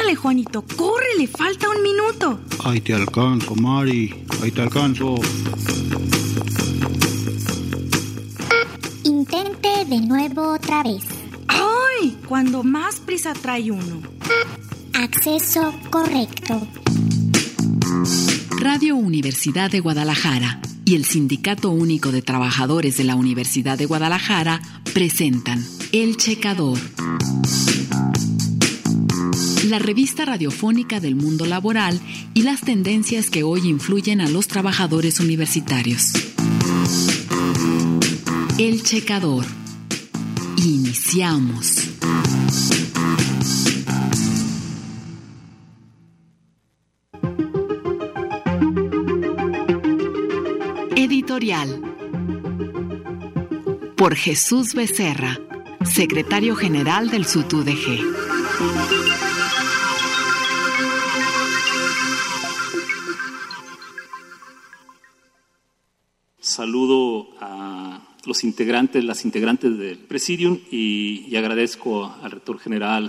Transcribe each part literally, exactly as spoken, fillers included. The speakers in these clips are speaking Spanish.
Ándale, Juanito, córrele, falta un minuto. Ahí te alcanzo, Mari, ahí te alcanzo. Intente de nuevo otra vez. ¡Ay! Cuando más prisa trae uno. Acceso correcto. Radio Universidad de Guadalajara y el Sindicato Único de Trabajadores de la Universidad de Guadalajara presentan El Checador, la revista radiofónica del mundo laboral y las tendencias que hoy influyen a los trabajadores universitarios. El Checador. Iniciamos. Editorial. Por Jesús Becerra, secretario general del S U T U D G. Saludo a los integrantes, las integrantes del Presidium y, y agradezco al rector general,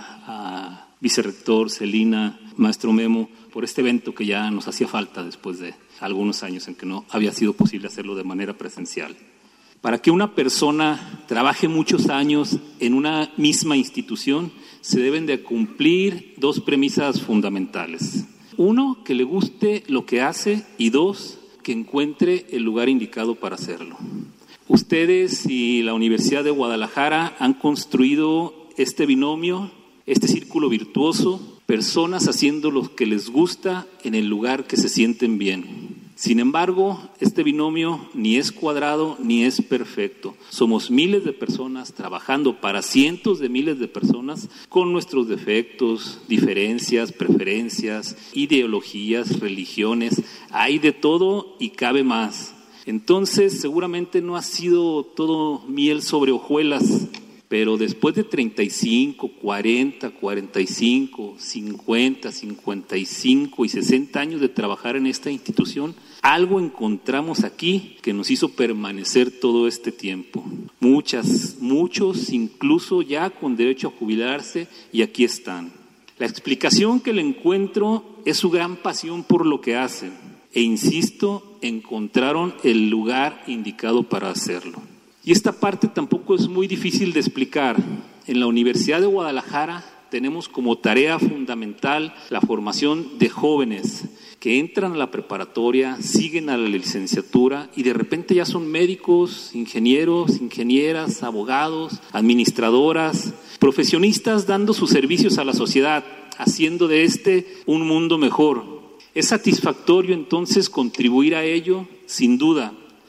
a vicerrector Celina, maestro Memo, por este evento que ya nos hacía falta después de algunos años en que no había sido posible hacerlo de manera presencial. Para que una persona trabaje muchos años en una misma institución, se deben de cumplir dos premisas fundamentales. Uno, que le guste lo que hace, y dos, que encuentre el lugar indicado para hacerlo. Ustedes y la Universidad de Guadalajara han construido este binomio, este círculo virtuoso, personas haciendo lo que les gusta en el lugar que se sienten bien. Sin embargo, este binomio ni es cuadrado ni es perfecto. Somos miles de personas trabajando para cientos de miles de personas con nuestros defectos, diferencias, preferencias, ideologías, religiones. Hay de todo y cabe más. Entonces, seguramente no ha sido todo miel sobre hojuelas, pero después de treinta y cinco, cuarenta, cuarenta y cinco, cincuenta, cincuenta y cinco y sesenta años de trabajar en esta institución, algo encontramos aquí que nos hizo permanecer todo este tiempo. Muchas, muchos incluso ya con derecho a jubilarse, y aquí están. La explicación que le encuentro es su gran pasión por lo que hacen, e insisto, encontraron el lugar indicado para hacerlo. Y esta parte tampoco es muy difícil de explicar. En la Universidad de Guadalajara tenemos como tarea fundamental la formación de jóvenes que entran a la preparatoria, siguen a la licenciatura y de repente ya son médicos, ingenieros, ingenieras, abogados, administradoras, profesionistas dando sus servicios a la sociedad, haciendo de este un mundo mejor. Es satisfactorio entonces contribuir a ello, sin duda.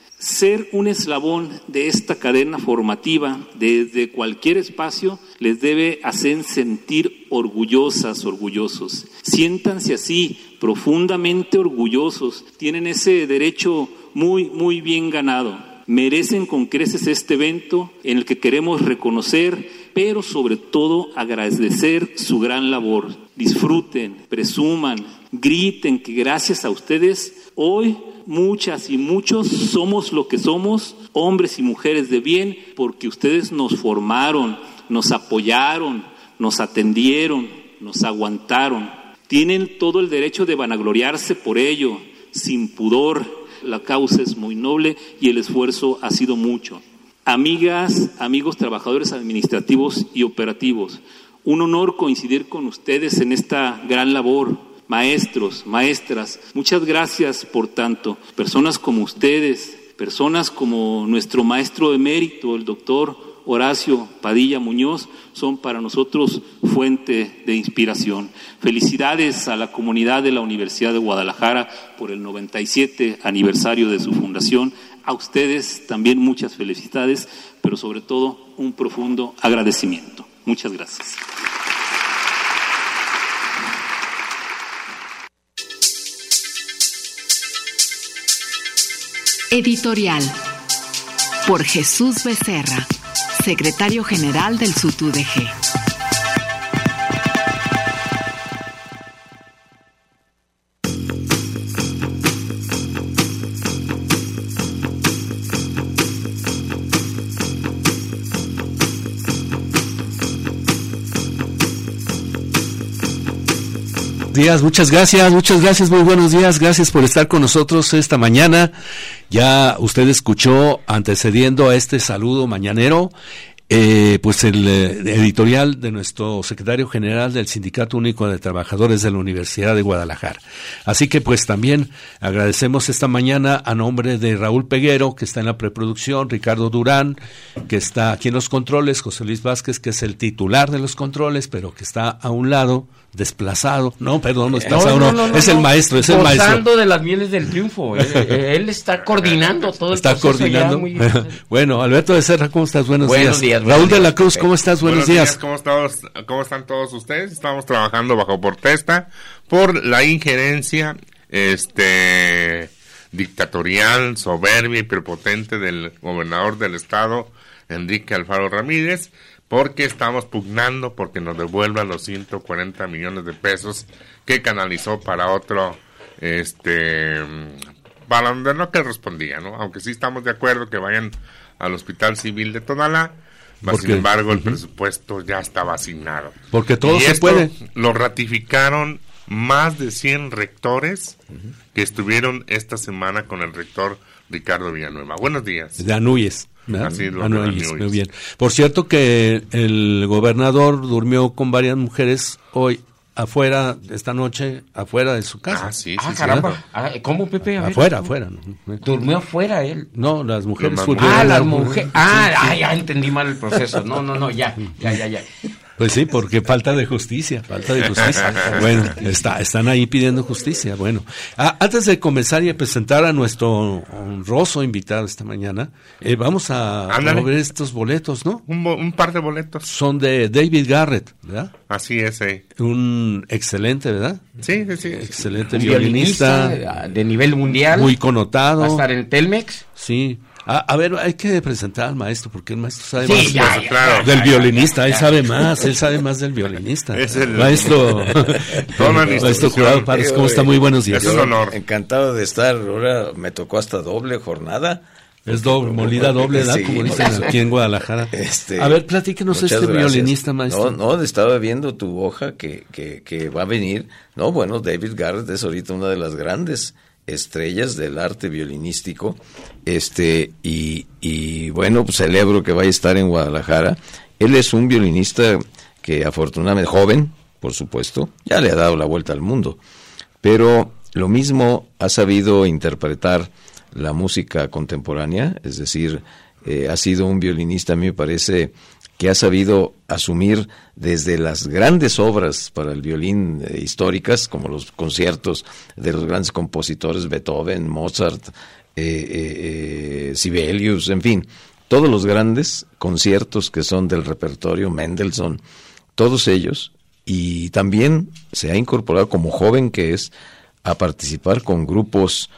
Ser un eslabón de esta cadena formativa desde cualquier espacio les debe hacer sentir orgullosas, orgullosos. Siéntanse así, profundamente orgullosos. Tienen ese derecho muy, muy bien ganado. Merecen con creces este evento en el que queremos reconocer, pero sobre todo agradecer su gran labor. Disfruten, presuman, griten que gracias a ustedes hoy muchas y muchos somos lo que somos, hombres y mujeres de bien, porque ustedes nos formaron, nos apoyaron, nos atendieron, nos aguantaron. Tienen todo el derecho de vanagloriarse por ello, sin pudor. La causa es muy noble y el esfuerzo ha sido mucho. Amigas, amigos trabajadores administrativos y operativos, un honor coincidir con ustedes en esta gran labor. Maestros, maestras, muchas gracias por tanto. Personas como ustedes, personas como nuestro maestro emérito, el doctor Horacio Padilla Muñoz, son para nosotros fuente de inspiración. Felicidades a la comunidad de la Universidad de Guadalajara por el noventa y siete aniversario de su fundación. A ustedes también muchas felicidades, pero sobre todo un profundo agradecimiento. Muchas gracias. Editorial. Por Jesús Becerra, secretario general del S U T U D G. días, muchas gracias, muchas gracias, muy buenos días, gracias por estar con nosotros esta mañana. Ya usted escuchó, antecediendo a este saludo mañanero, Eh, pues el eh, editorial de nuestro secretario general del Sindicato Único de Trabajadores de la Universidad de Guadalajara. Así que pues también agradecemos esta mañana a nombre de Raúl Peguero, que está en la preproducción, Ricardo Durán, que está aquí en los controles, José Luis Vázquez, que es el titular de los controles, pero que está a un lado, desplazado, no, perdón, no desplazado, no, no, no, no es no, el maestro, es el maestro. Gozando de las mieles del triunfo, él, él está coordinando todo el está proceso. Está coordinando. Muy... bueno, Alberto de Serra, ¿cómo estás? Buenos, buenos días. días. Raúl de la Cruz, ¿cómo estás? Buenos, Buenos días. días. ¿Cómo, estamos, ¿Cómo están todos ustedes? Estamos trabajando bajo protesta por la injerencia este dictatorial, soberbia y prepotente del gobernador del estado, Enrique Alfaro Ramírez, porque estamos pugnando porque nos devuelva los ciento cuarenta millones de pesos que canalizó para otro, este, para donde no que respondía, ¿no? Aunque sí estamos de acuerdo que vayan al Hospital Civil de Tonalá, mas sin embargo el uh-huh. presupuesto ya estaba asignado. Porque todo y se esto puede. Lo ratificaron más de cien rectores uh-huh. que estuvieron esta semana con el rector Ricardo Villanueva. Buenos días. De Anuyes. Así lo Anuyes, muy bien. Por cierto que el gobernador durmió con varias mujeres hoy afuera, esta noche, afuera de su casa. Ah, sí, sí. Ah, caramba. Ah, ¿cómo, Pepe? A ver. Afuera, afuera. ¿Durmió afuera él? No, las mujeres. Los ah, las mujeres. Ah, ah, ya entendí mal el proceso. No, no, no, ya, ya, ya, ya. Pues sí, porque falta de justicia, falta de justicia. Bueno, está, están ahí pidiendo justicia. Bueno, ah, antes de comenzar y a presentar a nuestro honroso invitado esta mañana, eh, vamos a ver estos boletos, ¿no? Un, bo- un par de boletos. Son de David Garrett, ¿verdad? Así es, eh. Un excelente, ¿verdad? Sí, sí, sí. Excelente violinista, violinista de nivel mundial. Muy connotado. Va a estar en Telmex. Sí. A, a ver, hay que presentar al maestro, porque el maestro sabe sí, más ya, ya, claro, del ya, violinista, ya, ya, él sabe más, él sabe más del violinista. Es el maestro, maestro Jurado Parres, ¿cómo está? Muy buenos días. Es un honor. Encantado de estar, ahora me tocó hasta doble jornada. Es doble, molida doble, ¿verdad? Sí, como dicen aquí en Guadalajara. Este, a ver, platíquenos este gracias. violinista, maestro. No, no, estaba viendo tu hoja que, que, que va a venir. No, bueno, David Garrett es ahorita una de las grandes estrellas del arte violinístico, este y, y bueno, pues celebro que vaya a estar en Guadalajara. Él es un violinista que afortunadamente, joven, por supuesto, ya le ha dado la vuelta al mundo, pero lo mismo ha sabido interpretar la música contemporánea, es decir, eh, ha sido un violinista, a mí me parece, que ha sabido asumir desde las grandes obras para el violín eh, históricas, como los conciertos de los grandes compositores Beethoven, Mozart, eh, eh, eh, Sibelius, en fin, todos los grandes conciertos que son del repertorio, Mendelssohn, todos ellos, y también se ha incorporado como joven que es a participar con grupos.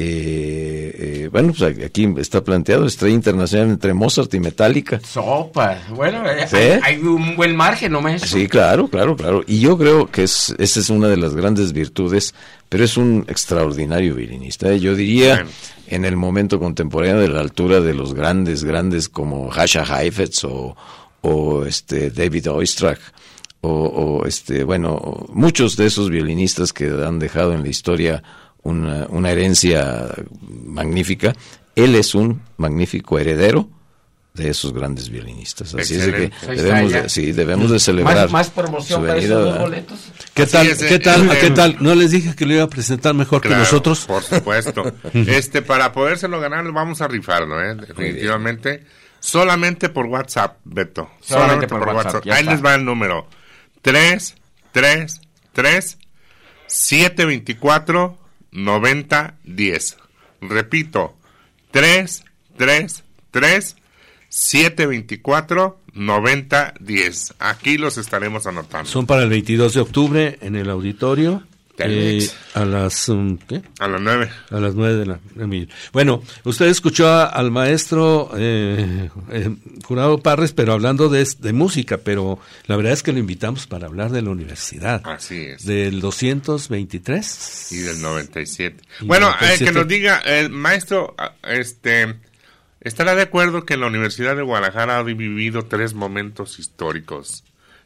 Eh, eh, bueno, pues aquí está planteado Estrella Internacional entre Mozart y Metallica. Sopa, bueno, ¿sí? hay, hay un buen margen, ¿no, maestro? Sí, claro, claro, claro. Y yo creo que es esa es una de las grandes virtudes, pero es un extraordinario violinista. Yo diría, bueno, en el momento contemporáneo, de la altura de los grandes, grandes como Jascha Heifetz o, o este David Oistrakh. O, o este, bueno, muchos de esos violinistas que han dejado en la historia Una, una herencia magnífica. Él es un magnífico heredero de esos grandes violinistas. Así Excelente. es de que debemos de, sí, debemos de celebrar. Más, más promoción para esos dos boletos. ¿Qué tal? Es, ¿Qué tal? Eh, ¿Qué tal? ¿No les dije que lo iba a presentar mejor claro, que nosotros? Por supuesto. este, para podérselo ganar, vamos a rifarlo, ¿eh? Definitivamente. Solamente por WhatsApp, Beto. Solamente, Solamente por, por WhatsApp. WhatsApp. Ahí está. Les va el número. tres, tres, tres, siete veinticuatro noventa diez. Repito, tres tres tres siete veinticuatro noventa diez. Aquí los estaremos anotando. Son para el veintidós de octubre en el auditorio. Eh, a las um, ¿qué? A las nueve. A las nueve de la noche. Bueno, usted escuchó a, al maestro eh, eh, Jurado Parres, pero hablando de, de música, pero la verdad es que lo invitamos para hablar de la universidad. Así es. Del doscientos veintitrés y del noventa y siete. Y bueno, noventa y siete. Eh, que nos diga, el eh, maestro, este, ¿estará de acuerdo que la Universidad de Guadalajara ha vivido tres momentos históricos?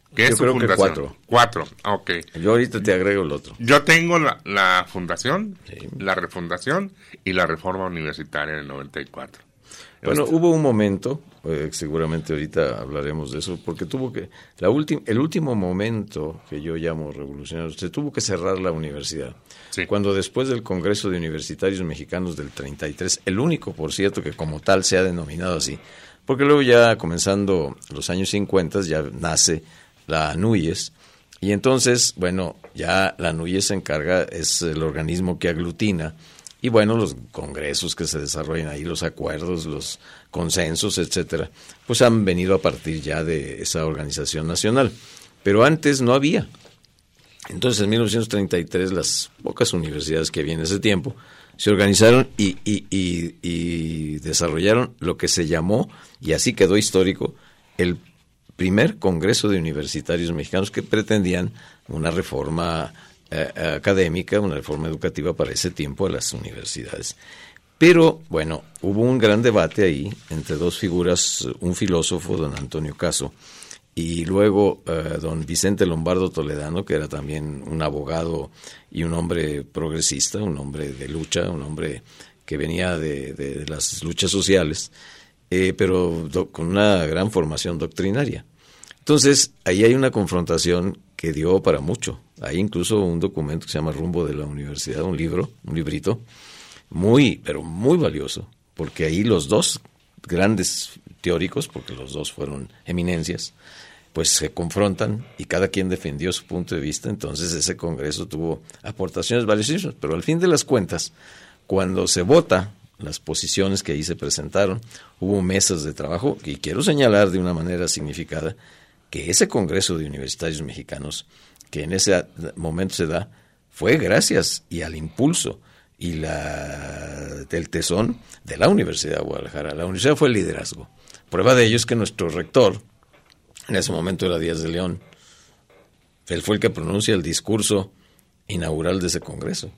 ¿Qué es Yo su creo que fundación? cuatro. Cuatro, ok. Yo ahorita te agrego el otro. Yo tengo la, la fundación, Sí. la refundación y la reforma universitaria en el noventa y cuatro. Bueno, Este- hubo un momento, eh, seguramente ahorita hablaremos de eso, porque tuvo que, la última, el último momento que yo llamo revolucionario, se tuvo que cerrar la universidad. Sí. Cuando después del Congreso de Universitarios Mexicanos del treinta y tres, el único, por cierto, que como tal se ha denominado así, porque luego ya comenzando los años cincuenta ya nace la ANUYES, y entonces, bueno, ya la ANUYES se encarga, es el organismo que aglutina, y bueno, los congresos que se desarrollan ahí, los acuerdos, los consensos, etcétera, pues han venido a partir ya de esa organización nacional. Pero antes no había. Entonces, en mil novecientos treinta y tres, las pocas universidades que había en ese tiempo se organizaron y, y, y, y desarrollaron lo que se llamó, y así quedó histórico, el primer Congreso de Universitarios Mexicanos, que pretendían una reforma eh, académica, una reforma educativa para ese tiempo a las universidades. Pero, bueno, hubo un gran debate ahí entre dos figuras, un filósofo, don Antonio Caso, y luego eh, don Vicente Lombardo Toledano, que era también un abogado y un hombre progresista, un hombre de lucha, un hombre que venía de, de, de las luchas sociales, eh, pero do, con una gran formación doctrinaria. Entonces, ahí hay una confrontación que dio para mucho. Hay incluso un documento que se llama Rumbo de la Universidad, un libro, un librito, muy, pero muy valioso, porque ahí los dos grandes teóricos, porque los dos fueron eminencias, pues se confrontan y cada quien defendió su punto de vista. Entonces ese congreso tuvo aportaciones valiosísimas, pero al fin de las cuentas, cuando se vota las posiciones que ahí se presentaron, hubo mesas de trabajo, y quiero señalar de una manera significada que ese Congreso de Universitarios Mexicanos, que en ese momento se da, fue gracias y al impulso y la del tesón de la Universidad de Guadalajara. La universidad fue el liderazgo. Prueba de ello es que nuestro rector, en ese momento era Díaz de León, él fue el que pronuncia el discurso inaugural de ese congreso.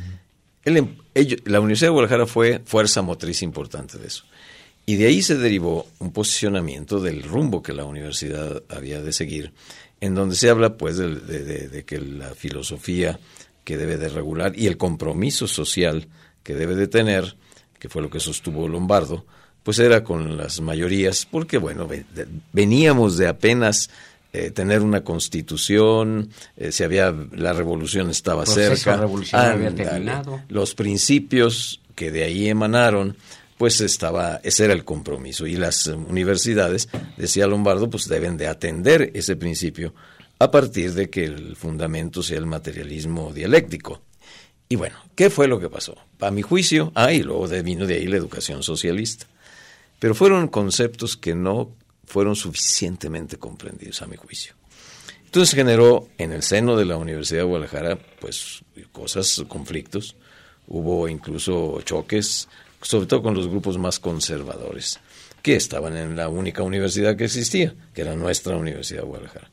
Él, ellos, la Universidad de Guadalajara fue fuerza motriz importante de eso. Y de ahí se derivó un posicionamiento del rumbo que la universidad había de seguir, en donde se habla pues de, de, de, de que la filosofía que debe de regular y el compromiso social que debe de tener, que fue lo que sostuvo Lombardo, pues era con las mayorías, porque bueno, veníamos de apenas eh, tener una constitución, eh, se había, la revolución estaba Proceso cerca, revolucionario ah, había terminado. Los principios que de ahí emanaron, pues estaba, ese era el compromiso, y las universidades, decía Lombardo, pues deben de atender ese principio a partir de que el fundamento sea el materialismo dialéctico. Y bueno, ¿qué fue lo que pasó? A mi juicio, ah, y luego de, vino de ahí la educación socialista. Pero fueron conceptos que no fueron suficientemente comprendidos, a mi juicio. Entonces generó en el seno de la Universidad de Guadalajara, pues, cosas, conflictos. Hubo incluso choques, sobre todo con los grupos más conservadores, que estaban en la única universidad que existía, que era nuestra Universidad de Guadalajara.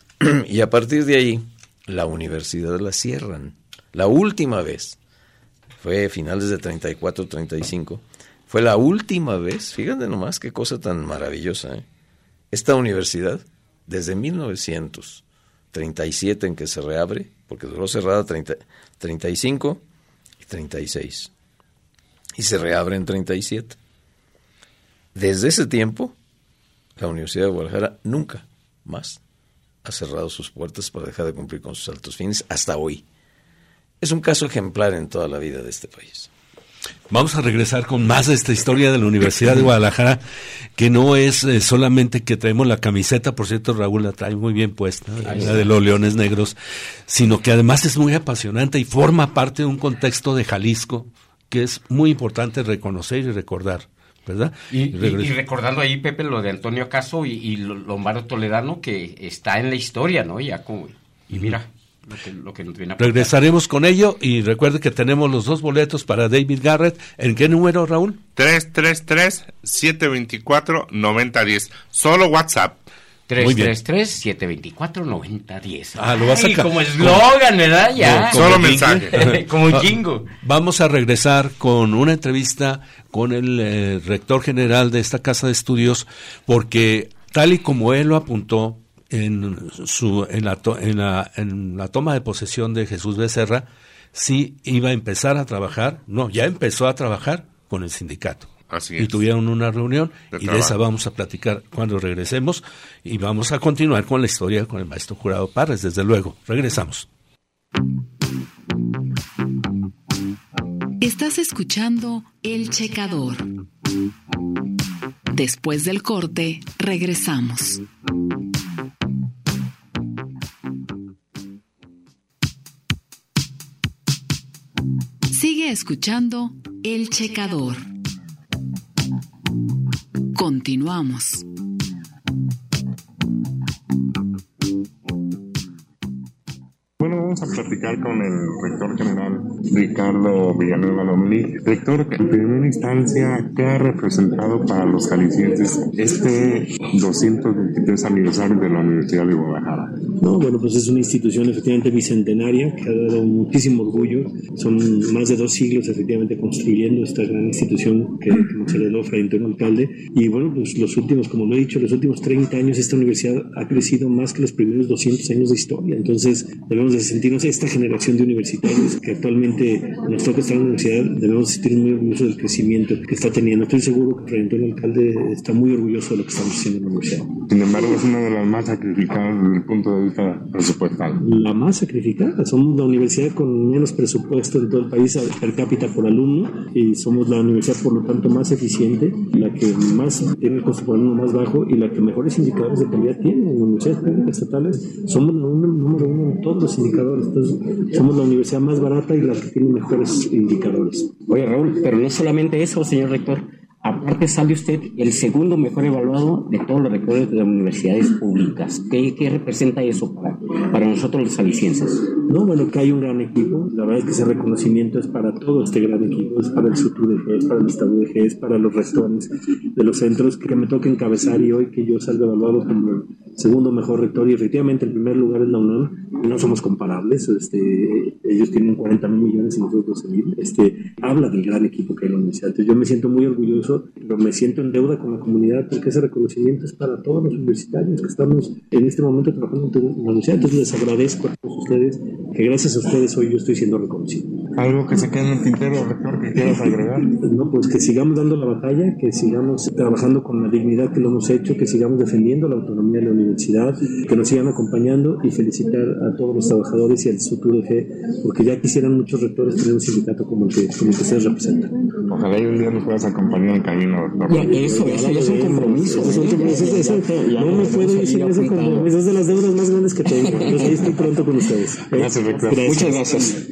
Y a partir de ahí, la universidad la cierran. La última vez, fue finales de treinta y cuatro, treinta y cinco, fue la última vez, fíjate nomás qué cosa tan maravillosa, ¿eh? Esta universidad, desde mil novecientos treinta y siete en que se reabre, porque duró cerrada treinta, treinta y cinco y treinta y seis, y se reabre en treinta y siete. Desde ese tiempo, la Universidad de Guadalajara nunca más ha cerrado sus puertas para dejar de cumplir con sus altos fines hasta hoy. Es un caso ejemplar en toda la vida de este país. Vamos a regresar con más de esta historia de la Universidad de Guadalajara, que no es eh, solamente que traemos la camiseta, por cierto, Raúl la trae muy bien puesta, la de los Leones Negros, sino que además es muy apasionante y forma parte de un contexto de Jalisco que es muy importante reconocer y recordar, ¿verdad? Y, y, y recordando ahí, Pepe, lo de Antonio Caso y, y Lombardo Toledano, que está en la historia, ¿no? Ya como, y mira, lo que, lo que nos viene a aportar. Regresaremos con ello, y recuerde que tenemos los dos boletos para David Garrett. ¿En qué número, Raúl? tres tres tres, siete dos cuatro, nueve cero uno cero. Solo WhatsApp. tres tres tres, siete dos cuatro, nueve cero uno cero. Ah, lo vas a Ay, como eslogan, ¿verdad? Ya. Como solo mensaje. Como jingo. Vamos a regresar con una entrevista con el eh, rector general de esta casa de estudios, porque tal y como él lo apuntó, en su en la, to, en la en la toma de posesión de Jesús Becerra, sí iba a empezar a trabajar, no, ya empezó a trabajar con el sindicato. Así es. Y tuvieron una reunión de y trabajo. de esa vamos a platicar cuando regresemos y vamos a continuar con la historia con el maestro Jurado Parres, desde luego. Regresamos. Estás escuchando El Checador. Después del corte, regresamos. Sigue escuchando El Checador. Continuamos. Bueno, vamos a platicar con el rector general Ricardo Villanueva Lomelí. Rector, en primera instancia, ¿qué ha representado para los jaliscienses este doscientos veintitrés aniversario de la Universidad de Guadalajara? No, bueno, pues es una institución efectivamente bicentenaria que ha dado muchísimo orgullo. Son más de dos siglos efectivamente construyendo esta gran institución que, que nos heredó Fray Antonio Alcalde. Y bueno, pues los últimos, como lo he dicho, los últimos treinta años esta universidad ha crecido más que los primeros doscientos años de historia. Entonces debemos de sentirnos, esta generación de universitarios que actualmente nos toca estar en la universidad, debemos sentirnos muy orgullosos del crecimiento que está teniendo. Estoy seguro que Fray Antonio Alcalde está muy orgulloso de lo que estamos haciendo en la universidad. Sin embargo, es una de las más sacrificadas desde el punto de vista presupuestal. La más sacrificada. Somos la universidad con menos presupuesto en todo el país per cápita por alumno y somos la universidad, por lo tanto, más eficiente, la que más tiene el costo por alumno más bajo y la que mejores indicadores de calidad tiene. En universidades públicas estatales somos el número uno en todos los indicadores. Entonces, somos la universidad más barata y la que tiene mejores indicadores. Oye, Raúl, pero no solamente eso, señor rector. Aparte sale usted el segundo mejor evaluado de todos los rectores de las universidades públicas. ¿Qué, qué representa eso para, para nosotros los jaliscienses? No, bueno, que hay un gran equipo. La verdad es que ese reconocimiento es para todo este gran equipo. Es para el S U T U D G, es para el Estado de G, es para los rectores de los centros que me toca encabezar y hoy que yo salga evaluado como el segundo mejor rector y efectivamente el primer lugar es la UNAM. No somos comparables. Este, ellos tienen cuarenta mil millones y nosotros doce mil. Este, habla del gran equipo que hay en la universidad. Entonces, yo me siento muy orgulloso, pero me siento en deuda con la comunidad porque ese reconocimiento es para todos los universitarios que estamos en este momento trabajando en la universidad. Entonces les agradezco a todos ustedes que gracias a ustedes hoy yo estoy siendo reconocido. ¿Algo que se quede en el tintero, rector, que quieras agregar? No, pues que sigamos dando la batalla, que sigamos trabajando con la dignidad que lo hemos hecho, que sigamos defendiendo la autonomía de la universidad, que nos sigan acompañando y felicitar a todos los trabajadores y al S U T U D G, porque ya quisieran muchos rectores tener un sindicato como el que, como el que ustedes representan. Ojalá y un día nos puedas acompañar en el camino. Ya, eso, eso ya es un compromiso. Eso, eso, eso, eso, eso, no me puedo ir sin ese compromiso, es de las deudas más grandes que tengo. Entonces ahí estoy pronto con ustedes. Gracias, rector. Gracias. Muchas gracias.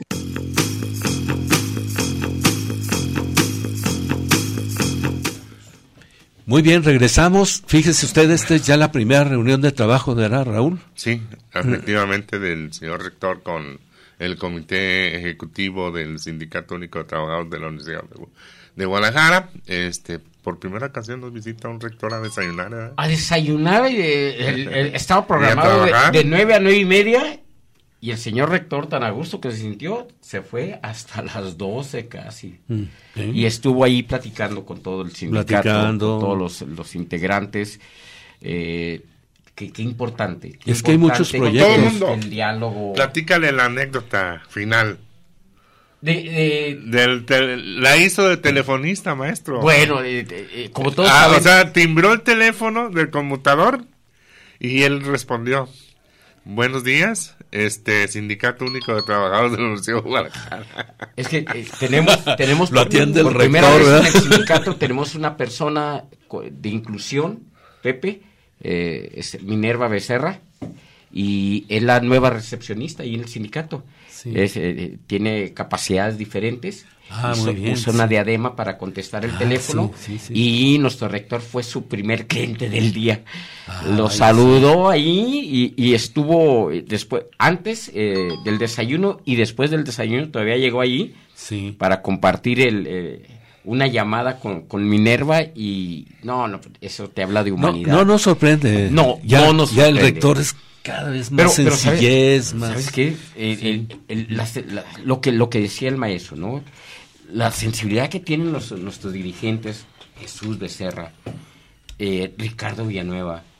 Muy bien, regresamos. Fíjese usted, esta es ya la primera reunión de trabajo, ¿verdad, Raúl? Sí, efectivamente, del señor rector con el comité ejecutivo del Sindicato Único de Trabajadores de la Universidad de Guadalajara. Este, por primera ocasión nos visita un rector a desayunar, ¿verdad? A desayunar, y de, el, el, estaba programado de, de nueve a nueve y media, y el señor rector, tan a gusto que se sintió, se fue hasta las doce casi. Mm, ¿sí? Y estuvo ahí platicando con todo el sindicato, platicando. Con todos los, los integrantes. Eh, qué, qué importante. Qué es importante, que hay muchos proyectos. Todo el mundo. El diálogo. Platícale la anécdota final. De, de, Del te, la hizo de telefonista, maestro. Bueno, de, de, de, como todos ah, saben. O sea, timbró el teléfono del conmutador y él respondió: buenos días, este Sindicato Único de Trabajadores de la Universidad de Guadalajara. Es que eh, tenemos, tenemos lo atiende por, el por primera rector, vez ¿verdad? en el sindicato tenemos una persona de inclusión, Pepe, eh, es Minerva Becerra, y es la nueva recepcionista ahí en el sindicato. Sí. Es, eh, tiene capacidades diferentes. Ah, hizo, muy bien, usa sí. una diadema para contestar el ah, teléfono, sí, sí, sí. Y nuestro rector fue su primer cliente del día. Ah, lo saludó sí. ahí y, y estuvo después, antes eh, del desayuno y después del desayuno todavía llegó ahí sí. para compartir el eh, una llamada con, con Minerva y no, no, eso te habla de humanidad. No, no nos sorprende. No, ya, no nos ya sorprende. El rector es cada vez más pero, sencillez, pero ¿sabes, más. ¿sabes qué? El, sí. el, el, la, la, lo que lo que decía el maestro, ¿no? La sensibilidad que tienen los, nuestros dirigentes, Jesús Becerra, eh, Ricardo Villanueva,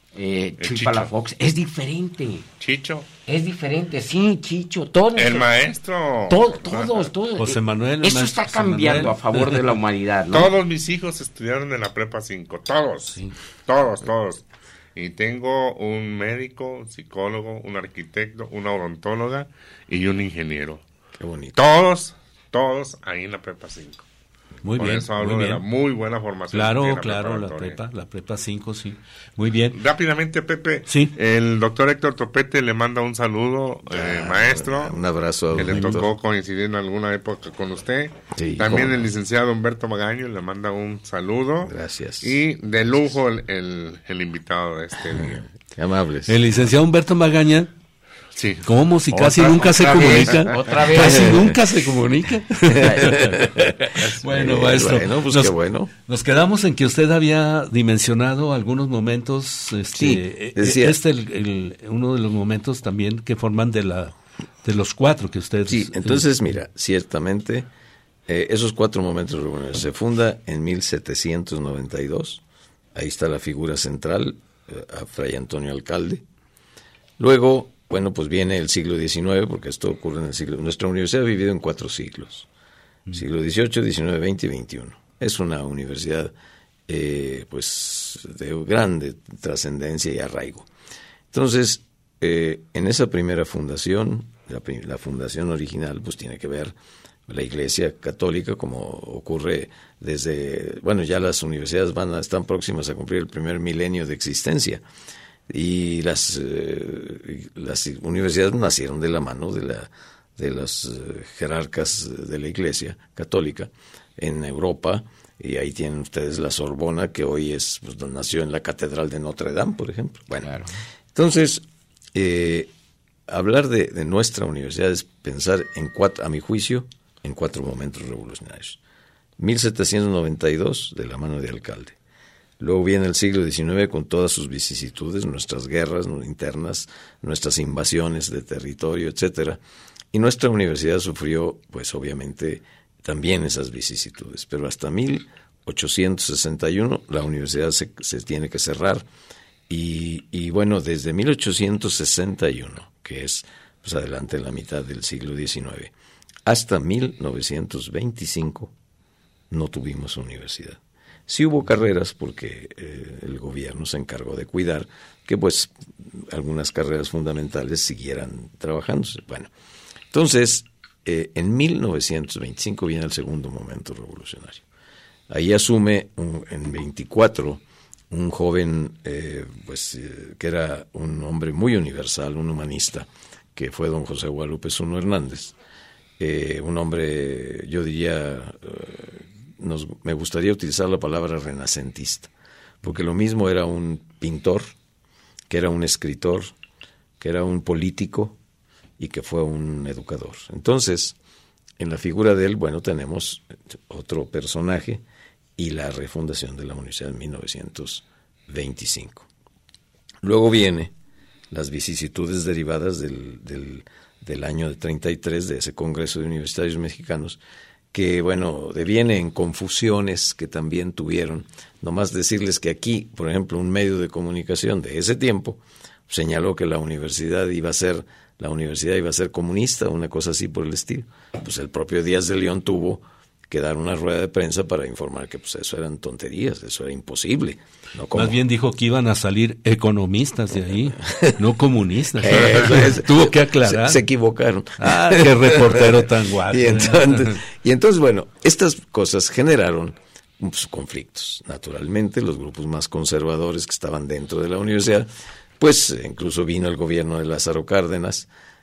eh, Chuy Palafox, es diferente. Chicho. Es diferente, sí, Chicho. Todo el nuestro, maestro. Todo, todos, todos. José Manuel. Eso está cambiando a favor de la humanidad, ¿no? Todos mis hijos estudiaron en la prepa cinco, todos, sí. todos, todos. Y tengo un médico, un psicólogo, un arquitecto, una odontóloga y un ingeniero. Qué bonito. Todos, todos ahí en la prepa cinco. Muy Por bien. eso hablo muy de bien. la muy buena formación. Claro, la claro, la prepa, la prepa cinco, sí. Muy bien. Rápidamente, Pepe. Sí. El doctor Héctor Topete le manda un saludo, eh, maestro. Un abrazo. Que le Héctor. tocó coincidir en alguna época con usted. Sí, También cómo. el licenciado Humberto Magaño le manda un saludo. Gracias. Y de lujo el, el, el invitado de este día. Qué amables. El licenciado Humberto Magaña. Sí. ¿Cómo? Si Otra, casi nunca se vez, comunica. Otra vez. Casi nunca se comunica. Bueno, maestro. Bueno, pues nos, qué bueno. Nos quedamos en que usted había dimensionado algunos momentos. Este, Sí, decía. Este el, el, uno de los momentos también que forman de la de los cuatro que usted. Sí, entonces, mira, ciertamente, eh, esos cuatro momentos revolucionarios se funda en mil setecientos noventa y dos. Ahí está la figura central, eh, a Fray Antonio Alcalde. Luego, bueno, pues viene el siglo diecinueve, porque esto ocurre en el siglo... Nuestra universidad ha vivido en cuatro siglos. Siglo dieciocho, diecinueve, veinte y veintiuno. Es una universidad, eh, pues, de grande trascendencia y arraigo. Entonces, eh, en esa primera fundación, la, la fundación original, pues tiene que ver la Iglesia Católica, como ocurre desde... Bueno, ya las universidades van a, están próximas a cumplir el primer milenio de existencia. Y las, eh, las universidades nacieron de la mano de, la, de los eh, jerarcas de la Iglesia Católica en Europa, y ahí tienen ustedes la Sorbona, que hoy es pues, nació en la Catedral de Notre Dame, por ejemplo. Bueno, claro. Entonces, eh, hablar de, de nuestra universidad es pensar, en cuatro, a mi juicio, en cuatro momentos revolucionarios. mil setecientos noventa y dos, de la mano de Alcalde. Luego viene el siglo diecinueve con todas sus vicisitudes, nuestras guerras internas, nuestras invasiones de territorio, etcétera. Y nuestra universidad sufrió, pues obviamente, también esas vicisitudes. Pero hasta mil ochocientos sesenta y uno la universidad se, se tiene que cerrar. Y, y bueno, desde mil ochocientos sesenta y uno, que es pues adelante la mitad del siglo diecinueve, hasta mil novecientos veinticinco no tuvimos universidad. Sí hubo carreras porque eh, el gobierno se encargó de cuidar que pues algunas carreras fundamentales siguieran trabajándose. Bueno, entonces eh, en mil novecientos veinticinco viene el segundo momento revolucionario. Ahí asume un, en veinticuatro un joven eh, pues eh, que era un hombre muy universal, un humanista, que fue don José Guadalupe Zuno Hernández, eh, un hombre, yo diría... Eh, Nos, me gustaría utilizar la palabra renacentista, porque lo mismo era un pintor, que era un escritor, que era un político y que fue un educador. Entonces, en la figura de él, bueno, tenemos otro personaje y la refundación de la universidad en mil novecientos veinticinco. Luego viene las vicisitudes derivadas del, del, del año de treinta y tres, de ese Congreso de Universitarios Mexicanos, que, bueno, deviene en confusiones que también tuvieron. Nomás decirles que aquí, por ejemplo, un medio de comunicación de ese tiempo señaló que la universidad iba a ser, la universidad iba a ser comunista, una cosa así por el estilo. Pues el propio Díaz de León tuvo que dar una rueda de prensa para informar que pues eso eran tonterías, eso era imposible. No como... Más bien dijo que iban a salir economistas de ahí, no comunistas. Eh, Tuvo que aclarar. Se, se equivocaron. Ah, qué reportero tan guapo. Y entonces, y entonces, bueno, estas cosas generaron pues, conflictos. Naturalmente, los grupos más conservadores que estaban dentro de la universidad, pues incluso vino el gobierno de Lázaro Cárdenas,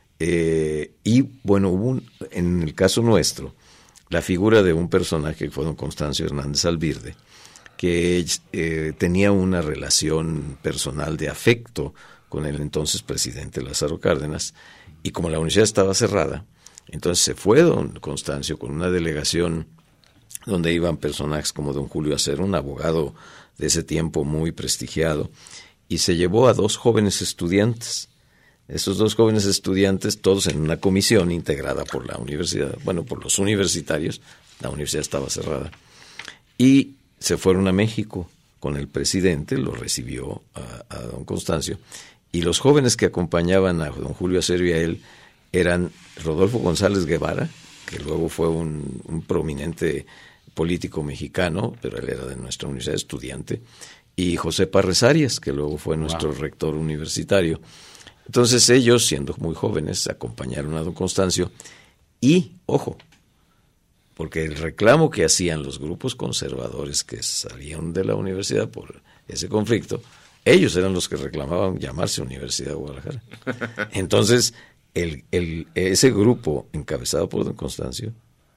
eh, y bueno, hubo un, en el caso nuestro, la figura de un personaje que fue don Constancio Hernández Alvirde, que eh, tenía una relación personal de afecto con el entonces presidente Lázaro Cárdenas, y como la universidad estaba cerrada, entonces se fue don Constancio con una delegación donde iban personajes como don Julio Acero, un abogado de ese tiempo muy prestigiado, y se llevó a dos jóvenes estudiantes. Esos dos jóvenes estudiantes, todos en una comisión integrada por la universidad, bueno, por los universitarios, la universidad estaba cerrada, y se fueron a México con el presidente, lo recibió a, a don Constancio, y los jóvenes que acompañaban a don Julio Acerio y a él eran Rodolfo González Guevara, que luego fue un, un prominente político mexicano, pero él era de nuestra universidad, estudiante, y José Parres Arias, que luego fue nuestro wow. rector universitario. Entonces ellos, siendo muy jóvenes, acompañaron a don Constancio y, ojo, porque el reclamo que hacían los grupos conservadores que salían de la universidad por ese conflicto, ellos eran los que reclamaban llamarse Universidad de Guadalajara. Entonces, el, el, ese grupo encabezado por don Constancio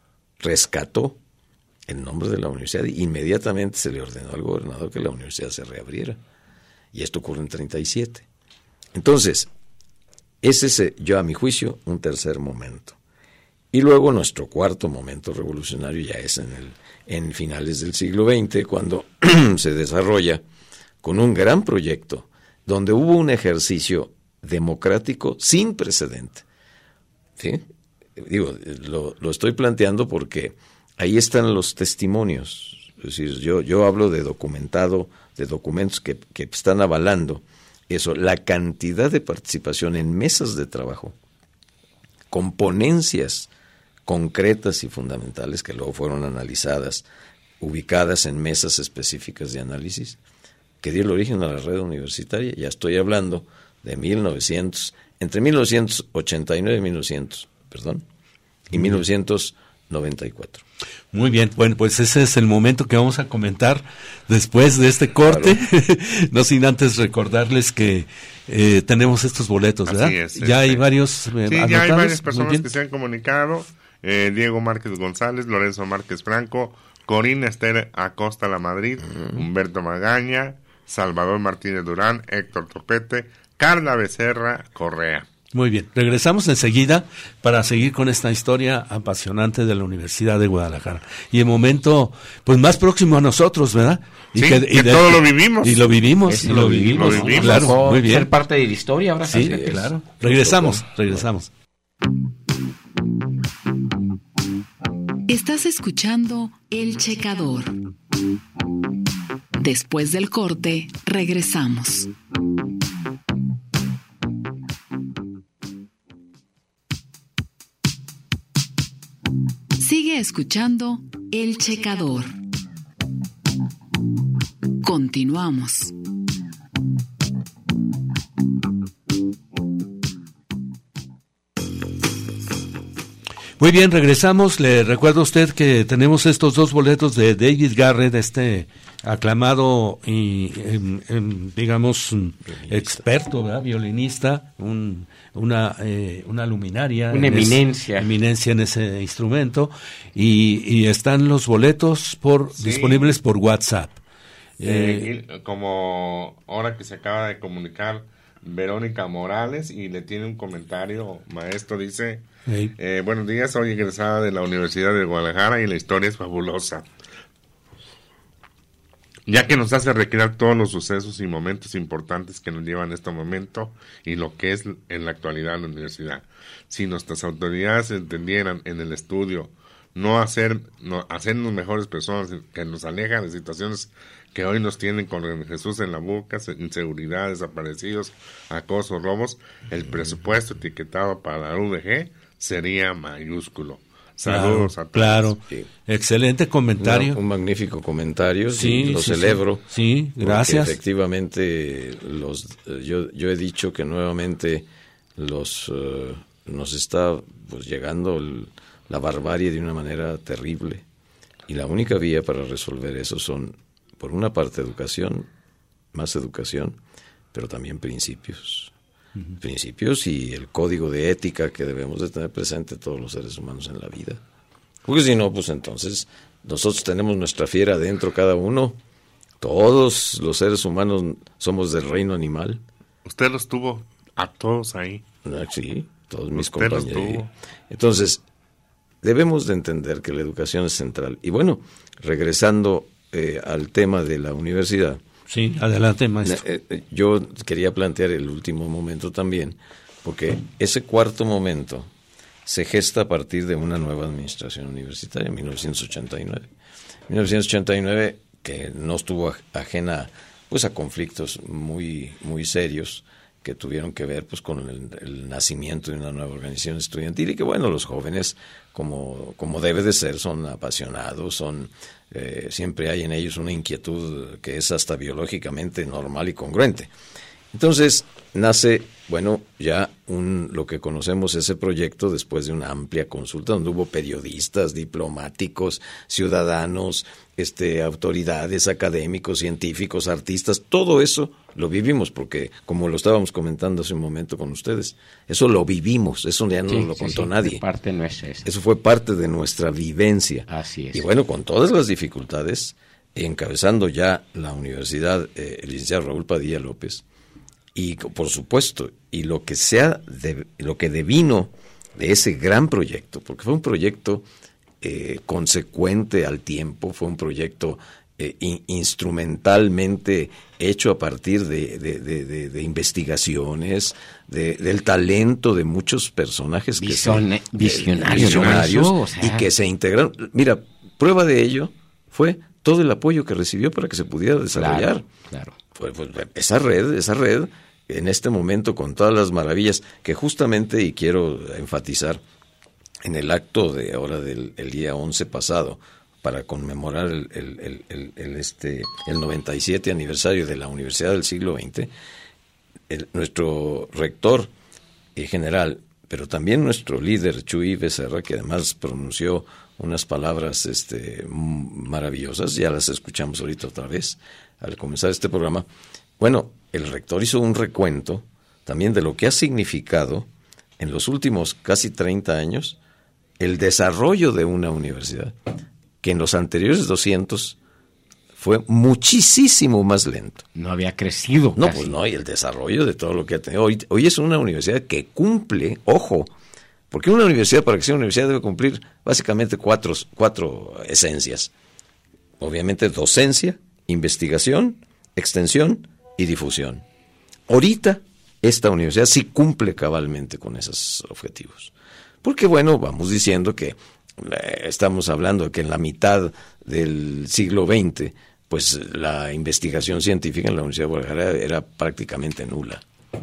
rescató el nombre de la universidad y inmediatamente se le ordenó al gobernador que la universidad se reabriera. Y esto ocurre en treinta y siete. Entonces, ese es, yo a mi juicio, un tercer momento. Y luego nuestro cuarto momento revolucionario ya es en, el, en finales del siglo veinte, cuando se desarrolla con un gran proyecto, donde hubo un ejercicio democrático sin precedente. ¿Sí? Digo, lo, lo estoy planteando porque ahí están los testimonios. Es decir, yo, yo hablo de documentado, de documentos que, que están avalando eso, la cantidad de participación en mesas de trabajo, con ponencias concretas y fundamentales que luego fueron analizadas, ubicadas en mesas específicas de análisis, que dio el origen a la red universitaria. Ya estoy hablando de mil novecientos, entre mil novecientos ochenta y nueve y mil novecientos, perdón, y mil novecientos noventa y cuatro. Muy bien, bueno, pues ese es el momento que vamos a comentar después de este corte, claro. No sin antes recordarles que eh, tenemos estos boletos, ¿verdad? Así es, ya este. hay varios eh, Sí, anotados. Ya hay varias personas que se han comunicado, eh, Diego Márquez González, Lorenzo Márquez Franco, Corina Esther Acosta La Madrid, uh-huh. Humberto Magaña, Salvador Martínez Durán, Héctor Topete, Carla Becerra Correa. Muy bien, regresamos enseguida para seguir con esta historia apasionante de la Universidad de Guadalajara. Y el momento, pues más próximo a nosotros, ¿verdad? Y sí, que, y que de, todo lo vivimos. Y lo vivimos, Eso y lo, lo vivimos, vivimos, vivimos. Claro, muy bien. Ser parte de la historia ahora. Sí, sí claro. Regresamos, regresamos. Estás escuchando El Checador. Después del corte, regresamos. Sigue escuchando El Checador. Continuamos. Muy bien, regresamos. Le recuerdo a usted que tenemos estos dos boletos de David Garrett, este aclamado y, eh, eh, digamos, violinista. experto, ¿verdad? Violinista, un, una, eh, una luminaria. Una eminencia. Es, eminencia en ese instrumento. Y, y están los boletos por sí. disponibles por WhatsApp. Eh, eh, como ahora que se acaba de comunicar Verónica Morales y le tiene un comentario, maestro, dice... Sí. Eh, buenos días, soy egresada de la Universidad de Guadalajara y la historia es fabulosa, ya que nos hace recrear todos los sucesos y momentos importantes que nos llevan a este momento y lo que es en la actualidad la universidad. Si nuestras autoridades entendieran en el estudio no hacer no hacernos mejores personas que nos alejan de situaciones que hoy nos tienen con Jesús en la boca, inseguridad, desaparecidos, acosos, robos, el presupuesto etiquetado para la U D G sería mayúsculo. Saludos claro, a todos. Claro, sí. Excelente comentario. No, un magnífico comentario, sí, lo sí, celebro. Sí, sí. Gracias. Efectivamente, los, yo, yo he dicho que nuevamente los uh, nos está pues llegando el, la barbarie de una manera terrible. Y la única vía para resolver eso son, por una parte, educación, más educación, pero también principios. Uh-huh. Principios y el código de ética que debemos de tener presente todos los seres humanos en la vida. Porque si no, pues entonces nosotros tenemos nuestra fiera adentro cada uno. Todos los seres humanos somos del reino animal. Usted los tuvo a todos ahí. Sí, todos mis Usted compañeros. los tuvo. Entonces, debemos de entender que la educación es central. Y bueno, regresando eh, al tema de la universidad. Sí, adelante, maestro. Eh, eh, yo quería plantear el último momento también, porque ese cuarto momento se gesta a partir de una nueva administración universitaria, en mil novecientos ochenta y nueve. En mil novecientos ochenta y nueve que no estuvo ajena pues a conflictos muy muy serios que tuvieron que ver pues con el, el nacimiento de una nueva organización estudiantil, y que bueno, los jóvenes, como, como debe de ser, son apasionados, son eh, siempre hay en ellos una inquietud que es hasta biológicamente normal y congruente. Entonces nace, bueno, ya un, lo que conocemos ese proyecto después de una amplia consulta donde hubo periodistas, diplomáticos, ciudadanos, este, autoridades, académicos, científicos, artistas, todo eso lo vivimos porque, como lo estábamos comentando hace un momento con ustedes, eso lo vivimos, eso ya no sí, lo contó sí, sí, nadie. Parte no es eso. Eso fue parte de nuestra vivencia. Así es. Y bueno, con todas las dificultades, encabezando ya la universidad, eh, el licenciado Raúl Padilla López, y por supuesto, y lo que sea de, lo que devino de ese gran proyecto, porque fue un proyecto eh, consecuente al tiempo, fue un proyecto eh, in, instrumentalmente hecho a partir de, de, de, de, de investigaciones, de, del talento de muchos personajes que Vision, se, visionarios, visionarios ¿no? O sea, y que se integraron. Mira, prueba de ello fue todo el apoyo que recibió para que se pudiera desarrollar. Claro, claro. Pues, pues, esa red, esa red, en este momento con todas las maravillas que justamente, y quiero enfatizar, en el acto de ahora del el día once pasado, para conmemorar el, el, el, el, el, este, el noventa y siete aniversario de la Universidad del Siglo veinte, el, nuestro rector y general, pero también nuestro líder, Chuy Becerra, que además pronunció unas palabras este, maravillosas, ya las escuchamos ahorita otra vez, al comenzar este programa. Bueno, el rector hizo un recuento también de lo que ha significado en los últimos casi treinta años el desarrollo de una universidad, que en los anteriores doscientos fue muchísimo más lento. No había crecido. No, casi. pues no, y el desarrollo de todo lo que ha tenido. Hoy, hoy es una universidad que cumple, ojo, porque una universidad, para que sea una universidad, debe cumplir básicamente cuatro, cuatro esencias. Obviamente docencia, investigación, extensión y difusión. Ahorita esta universidad sí cumple cabalmente con esos objetivos. Porque bueno, vamos diciendo que eh, estamos hablando de que en la mitad del siglo veinte, pues la investigación científica en la Universidad de Guadalajara era prácticamente nula.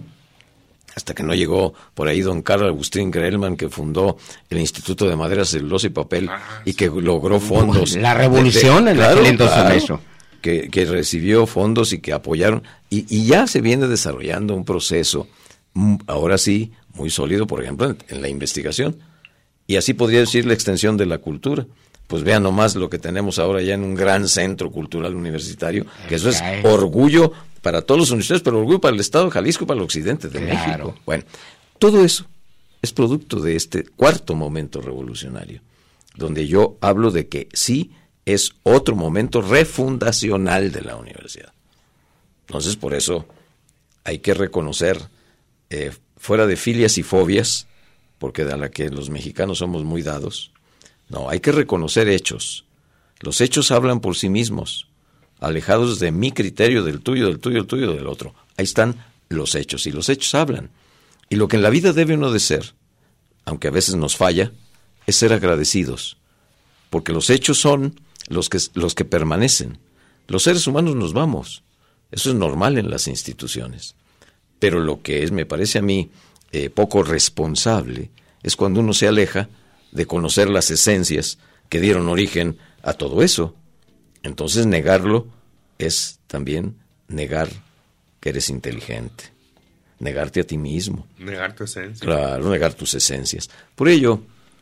Hasta que no llegó por ahí don Carl Agustín Grellman, que fundó el Instituto de Madera, Celulosa y Papel, ah, y que logró fondos. La revolución de, de, en claro, aquel entonces claro, eso. Que, que recibió fondos y que apoyaron, y, y ya se viene desarrollando un proceso, ahora sí, muy sólido, por ejemplo, en, en la investigación. Y así podría decir la extensión de la cultura. Pues vean nomás lo que tenemos ahora ya en un gran centro cultural universitario, que eso es orgullo para todos los universitarios, pero orgullo para el Estado de Jalisco y para el occidente de claro. México. Bueno, todo eso es producto de este cuarto momento revolucionario, donde yo hablo de que sí es otro momento refundacional de la universidad. Entonces, por eso hay que reconocer, eh, fuera de filias y fobias, porque a la que los mexicanos somos muy dados, no, hay que reconocer hechos. Los hechos hablan por sí mismos, alejados de mi criterio, del tuyo, del tuyo, del tuyo, del otro. Ahí están los hechos, y los hechos hablan. Y lo que en la vida debe uno de ser, aunque a veces nos falla, es ser agradecidos, porque los hechos son los que, los que permanecen. Los seres humanos nos vamos, eso es normal en las instituciones, pero lo que es, me parece a mí, eh, poco responsable, es cuando uno se aleja de conocer las esencias que dieron origen a todo eso. Entonces negarlo es también negar que eres inteligente, negarte a ti mismo. Negar tu esencia. Claro, negar tus esencias. Por ello,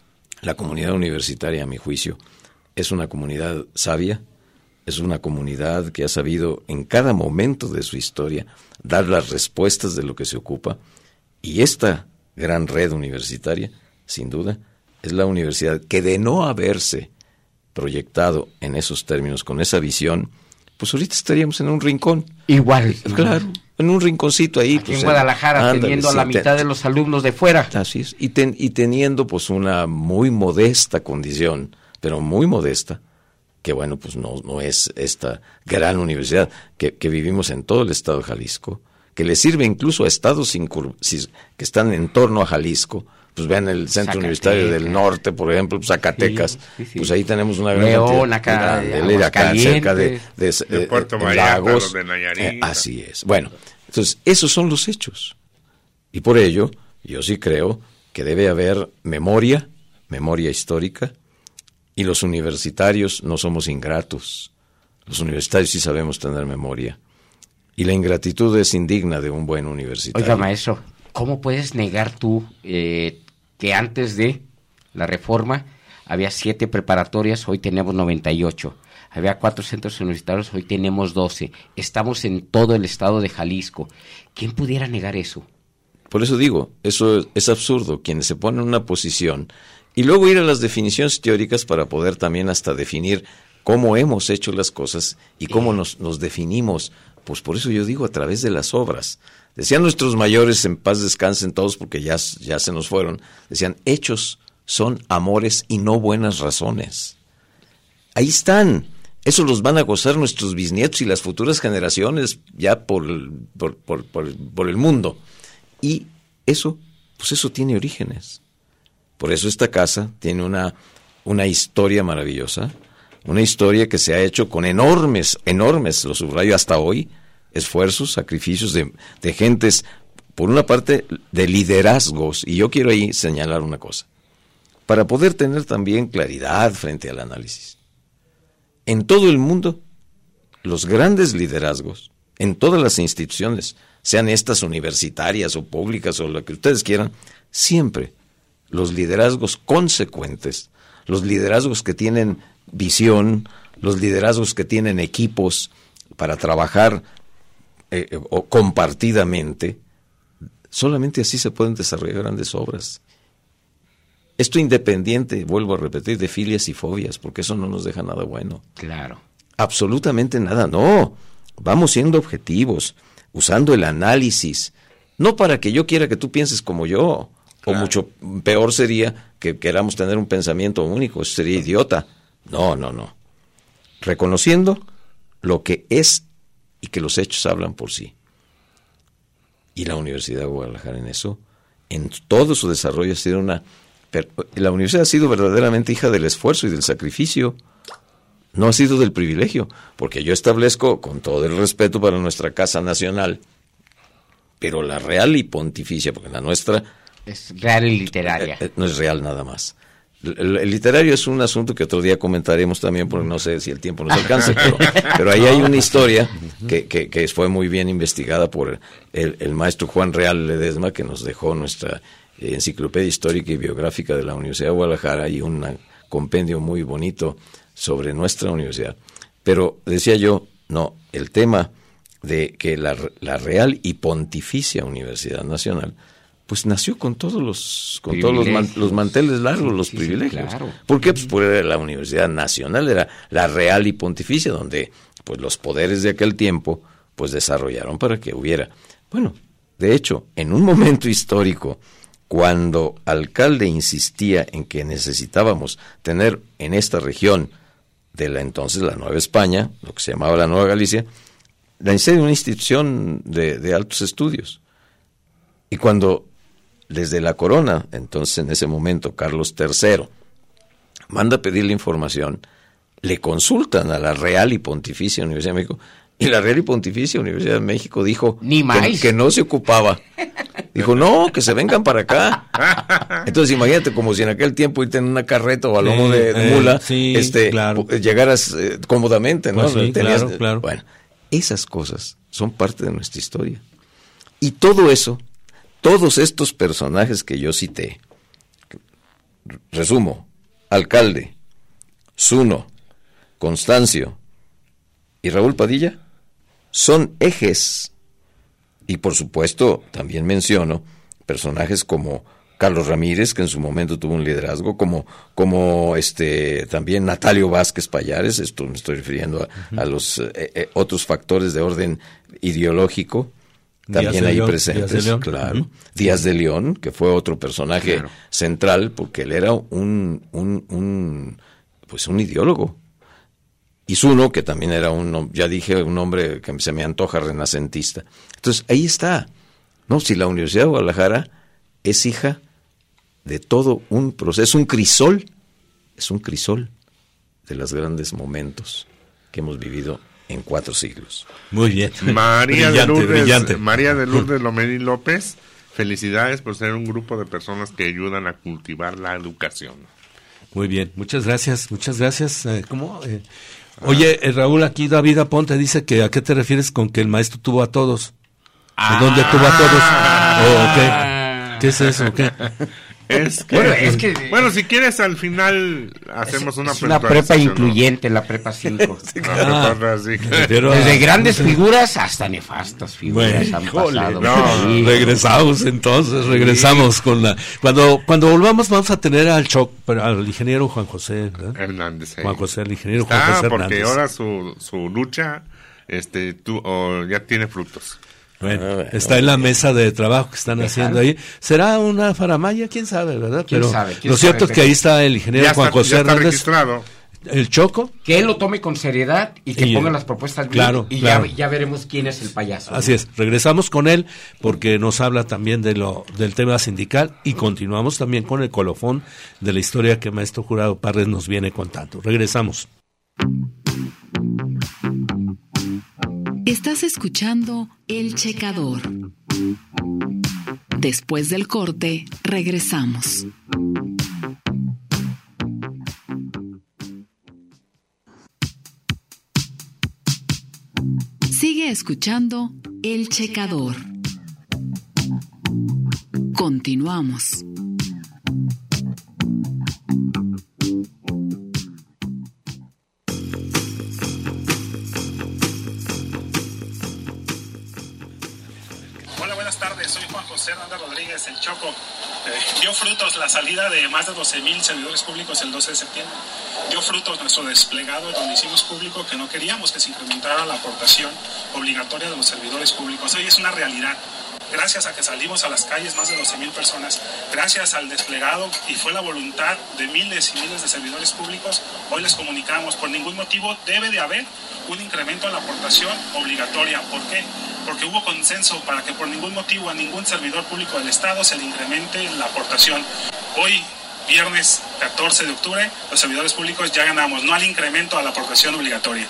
la comunidad universitaria, a mi juicio, es una comunidad sabia, es una comunidad que ha sabido en cada momento de su historia dar las respuestas de lo que se ocupa, y esta gran red universitaria, sin duda, es la universidad que, de no haberse proyectado en esos términos, con esa visión, pues ahorita estaríamos en un rincón. Igual. Claro, en un rinconcito ahí. Aquí pues, en Guadalajara, ándale, teniendo a la mitad ten, de los alumnos de fuera. Así es, y, ten, y teniendo pues una muy modesta condición, pero muy modesta, que bueno, pues no, no es esta gran universidad que, que vivimos en todo el estado de Jalisco, que le sirve incluso a estados incur- que están en torno a Jalisco, pues vean el Centro Universitario del Norte, por ejemplo, Zacatecas, sí, sí, sí. Pues ahí tenemos una gran León, acá, de acá cerca de, de, de, de Puerto de, Vallarta, Lagos, de Nayarit. Eh, así es. Bueno, entonces esos son los hechos. Y por ello, yo sí creo que debe haber memoria, memoria histórica, y los universitarios no somos ingratos. Los universitarios sí sabemos tener memoria. Y la ingratitud es indigna de un buen universitario. Oiga, maestro, ¿cómo puedes negar tú eh, que antes de la reforma había siete preparatorias, hoy tenemos noventa y ocho? Había cuatro centros universitarios, hoy tenemos doce. Estamos en todo el estado de Jalisco. ¿Quién pudiera negar eso? Por eso digo, eso es absurdo, quienes se ponen en una posición y luego ir a las definiciones teóricas para poder también hasta definir cómo hemos hecho las cosas y cómo nos, nos definimos. Pues por eso yo digo, a través de las obras. Decían nuestros mayores, en paz descansen todos porque ya, ya se nos fueron, decían, hechos son amores y no buenas razones. Ahí están. Eso los van a gozar nuestros bisnietos y las futuras generaciones ya por, por, por, por, por el mundo. Y eso, pues eso tiene orígenes. Por eso esta casa tiene una, una historia maravillosa, una historia que se ha hecho con enormes, enormes, lo subrayo hasta hoy, esfuerzos, sacrificios de, de gentes, por una parte, de liderazgos. Y yo quiero ahí señalar una cosa, para poder tener también claridad frente al análisis. En todo el mundo, los grandes liderazgos, en todas las instituciones, sean estas universitarias o públicas o lo que ustedes quieran, siempre los liderazgos consecuentes, los liderazgos que tienen visión, los liderazgos que tienen equipos para trabajar eh, o compartidamente, solamente así se pueden desarrollar grandes obras. Esto independiente, vuelvo a repetir, de filias y fobias, porque eso no nos deja nada bueno. Claro. Absolutamente nada, no. Vamos siendo objetivos, usando el análisis, no para que yo quiera que tú pienses como yo, claro. O mucho peor sería que queramos tener un pensamiento único, eso sería idiota. No, no, no. Reconociendo lo que es y que los hechos hablan por sí. Y la Universidad de Guadalajara en eso, en todo su desarrollo ha sido una... La universidad ha sido verdaderamente hija del esfuerzo y del sacrificio. No ha sido del privilegio, porque yo establezco, con todo el respeto para nuestra Casa Nacional, pero la real y pontificia, porque la nuestra... Es real y literaria. Eh, no es real nada más. El, el literario es un asunto que otro día comentaremos también, porque no sé si el tiempo nos alcanza, pero, pero ahí hay una historia que, que, que fue muy bien investigada por el, el maestro Juan Real Ledesma, que nos dejó nuestra enciclopedia histórica y biográfica de la Universidad de Guadalajara y un compendio muy bonito sobre nuestra universidad. Pero decía yo, no, el tema de que la, la Real y Pontificia Universidad Nacional, pues nació con todos los con todos los, man, los manteles largos, sí, los sí, privilegios. Sí, claro. ¿Por qué? Pues porque la Universidad Nacional era la Real y Pontificia, donde pues los poderes de aquel tiempo pues desarrollaron para que hubiera. Bueno, de hecho, en un momento histórico, cuando Alcalde insistía en que necesitábamos tener en esta región de la entonces la Nueva España, lo que se llamaba la Nueva Galicia, la necesidad de una institución de, de altos estudios. Y cuando desde la corona, entonces en ese momento Carlos tercero, manda a pedir la información, le consultan a la Real y Pontificia Universidad de México, y la Real y Pontificia Universidad de México dijo Ni más. Que, que no se ocupaba. Dijo, no, que se vengan para acá. Entonces imagínate, como si en aquel tiempo irte en una carreta o a lomo de, de mula, eh, sí, este, claro. llegaras eh, cómodamente, ¿no? Pues sí, Tenías, claro, claro. Bueno, esas cosas son parte de nuestra historia. Y todo eso, todos estos personajes que yo cité, resumo, Alcalde, Zuno, Constancio y Raúl Padilla, son ejes. Y por supuesto, también menciono personajes como Carlos Ramírez, que en su momento tuvo un liderazgo, como, como este también Natalio Vázquez Pallares, esto me estoy refiriendo a, uh-huh. a los eh, eh, otros factores de orden ideológico, también ahí León, presentes, Díaz de León. Claro. Uh-huh. Díaz de León, que fue otro personaje claro. central, porque él era un, un, un, pues un ideólogo. Y Zuno, que también era un, ya dije, un hombre que se me antoja renacentista. Entonces, ahí está. No, si la Universidad de Guadalajara es hija de todo un proceso, un crisol, es un crisol de los grandes momentos que hemos vivido en cuatro siglos. Muy bien. María brillante, de Lourdes, brillante. María de Lourdes Lomelí López, felicidades por ser un grupo de personas que ayudan a cultivar la educación. Muy bien, muchas gracias, muchas gracias. Eh, ¿Cómo? Eh, oye, eh, Raúl, aquí David Aponte dice que ¿a qué te refieres con que el maestro tuvo a todos? ¿De dónde tuvo a todos? ¿O qué? ¿Qué es eso? ¿Qué? Es que, bueno, es que, bueno, si quieres al final hacemos es, una es una prepa incluyente, ¿no? La prepa cinco. Sí, ah, prepa, sí. Pero, desde grandes figuras hasta nefastas figuras bueno, han pasado. No, sí. Regresamos entonces, regresamos sí. con la... Cuando cuando volvamos vamos a tener al Choc, al ingeniero Juan José, ¿verdad? Hernández. Juan José, el ingeniero Está, Juan José Hernández. Porque ahora su, su lucha este, tú, oh, ya tiene frutos. Bueno, ah, bueno, está en la mesa de trabajo que están haciendo ahí. ¿Será una faramaya? ¿Quién sabe, verdad? ¿Quién Pero sabe? ¿Quién lo cierto sabe? es que ahí está el ingeniero ya Juan está, José ya está Hernández. Registrado. El Choco. Que él lo tome con seriedad y que y, ponga las propuestas bien. Claro, y claro. Ya, ya veremos quién es el payaso. Así ¿no? es. Regresamos con él porque nos habla también de lo del tema sindical y continuamos también con el colofón de la historia que Maestro Jurado Parres nos viene contando. Regresamos. Estás escuchando El Checador. Después del corte, regresamos. Sigue escuchando El Checador. Continuamos. Soy Juan José Hernández Rodríguez, el Choco. Eh, dio frutos la salida de más de doce mil servidores públicos el doce de septiembre. Dio frutos nuestro desplegado donde hicimos público que no queríamos que se incrementara la aportación obligatoria de los servidores públicos. Hoy es una realidad. Gracias a que salimos a las calles más de doce mil personas, gracias al desplegado y fue la voluntad de miles y miles de servidores públicos, hoy les comunicamos, por ningún motivo debe de haber un incremento en la aportación obligatoria. ¿Por qué? Porque hubo consenso para que por ningún motivo a ningún servidor público del Estado se le incremente la aportación. Hoy, viernes catorce de octubre, los servidores públicos ya ganamos, no al incremento a la aportación obligatoria.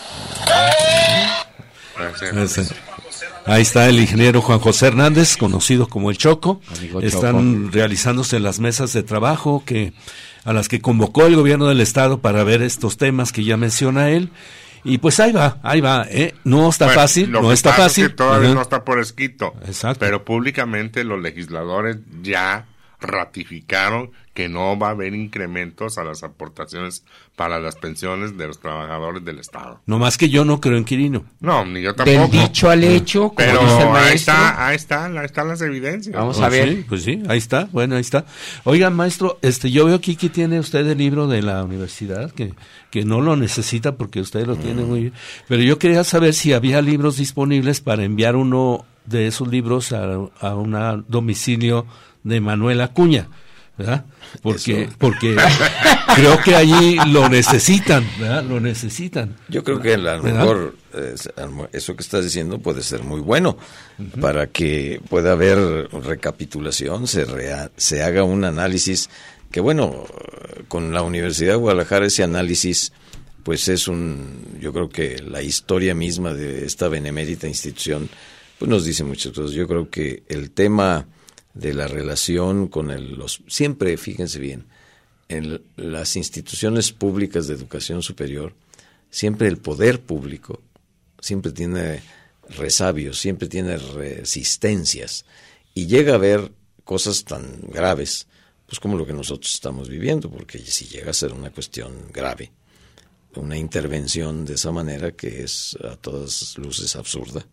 Gracias. Ahí está el ingeniero Juan José Hernández, conocido como el Choco. Amigo Están Choco. realizándose las mesas de trabajo que a las que convocó el gobierno del Estado para ver estos temas que ya menciona él. Y pues ahí va, ahí va, ¿eh? No está bueno, fácil, no está pasa fácil. Es que todavía uh-huh. no está por escrito. Exacto. Pero públicamente los legisladores ya ratificaron que no va a haber incrementos a las aportaciones para las pensiones de los trabajadores del Estado. No más que yo no creo en Quirino. No, ni yo tampoco. Del dicho al hecho, como pero dice el maestro. ahí está, ahí está, ahí están las evidencias. Vamos pues a ver. Sí, pues sí, ahí está, bueno, ahí está. Oiga, maestro, este, yo veo aquí que tiene usted el libro de la universidad, que, que no lo necesita porque usted lo mm. tiene muy bien. Pero yo quería saber si había libros disponibles para enviar uno de esos libros a, a un domicilio de Manuel Acuña, ¿verdad? Porque, porque creo que allí lo necesitan, ¿verdad? Lo necesitan. Yo creo que a lo mejor eh, eso que estás diciendo puede ser muy bueno uh-huh. para que pueda haber recapitulación, se, rea, se haga un análisis que, bueno, con la Universidad de Guadalajara ese análisis pues es un, yo creo que la historia misma de esta benemérita institución pues nos dice muchas cosas. Yo creo que el tema de la relación con el, los... Siempre, fíjense bien, en las instituciones públicas de educación superior, siempre el poder público siempre tiene resabios, siempre tiene resistencias, y llega a haber cosas tan graves, pues como lo que nosotros estamos viviendo, porque si llega a ser una cuestión grave, una intervención de esa manera que es a todas luces absurda,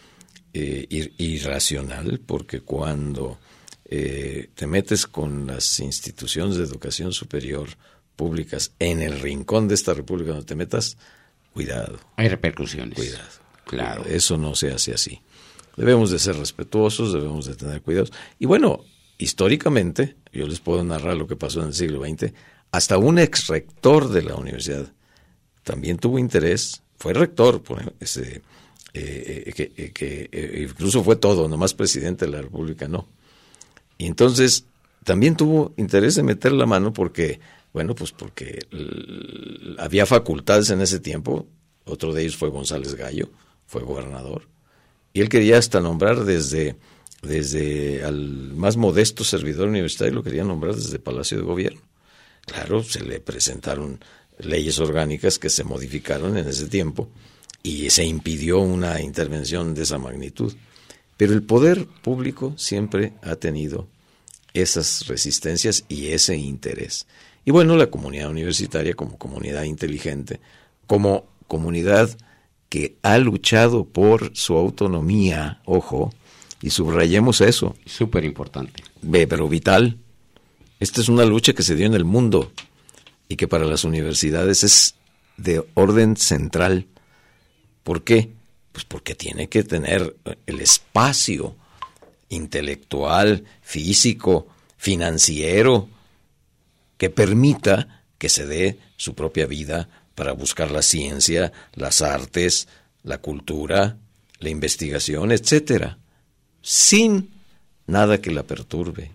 eh, irracional, porque cuando eh, te metes con las instituciones de educación superior públicas en el rincón de esta república donde te metas, cuidado. Hay repercusiones. Cuidado. Claro. Cuidado. Eso no se hace así. Debemos de ser respetuosos, debemos de tener cuidados. Y bueno, históricamente, yo les puedo narrar lo que pasó en el siglo veinte, hasta un ex rector de la universidad también tuvo interés, fue rector, por ese, eh, que, que eh, incluso fue todo, nomás presidente de la república no. Y entonces también tuvo interés de meter la mano porque, bueno, pues porque l- había facultades en ese tiempo. Otro de ellos fue González Gallo, fue gobernador. Y él quería hasta nombrar desde, desde al más modesto servidor universitario, lo quería nombrar desde Palacio de Gobierno. Claro, se le presentaron leyes orgánicas que se modificaron en ese tiempo y se impidió una intervención de esa magnitud. Pero el poder público siempre ha tenido esas resistencias y ese interés. Y bueno, la comunidad universitaria como comunidad inteligente, como comunidad que ha luchado por su autonomía, ojo, y subrayemos eso. Súper importante. Ve, pero vital. Esta es una lucha que se dio en el mundo y que para las universidades es de orden central. ¿Por qué? Pues porque tiene que tener el espacio intelectual, físico, financiero, que permita que se dé su propia vida para buscar la ciencia, las artes, la cultura, la investigación, etcétera, sin nada que la perturbe.